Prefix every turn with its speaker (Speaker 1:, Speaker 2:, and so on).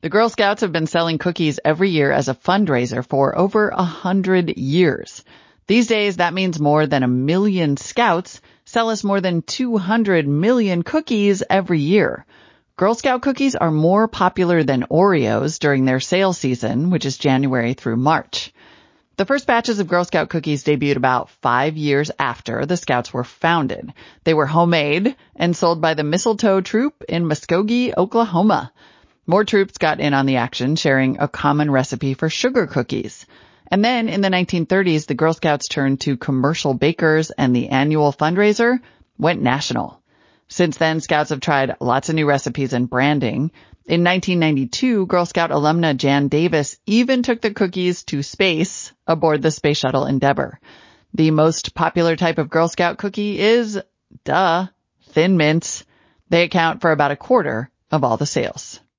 Speaker 1: The Girl Scouts have been selling cookies every year as a fundraiser for over 100 years. These days, that means more than 1 million Scouts sell us more than 200 million cookies every year. Girl Scout cookies are more popular than Oreos during their sale season, which is January through March. The first batches of Girl Scout cookies debuted about 5 years after the Scouts were founded. They were homemade and sold by the Mistletoe Troop in Muskogee, Oklahoma. More troops got in on the action, sharing a common recipe for sugar cookies. And then in the 1930s, the Girl Scouts turned to commercial bakers and the annual fundraiser went national. Since then, Scouts have tried lots of new recipes and branding. In 1992, Girl Scout alumna Jan Davis even took the cookies to space aboard the Space Shuttle Endeavour. The most popular type of Girl Scout cookie is, Thin Mints. They account for about a quarter of all the sales.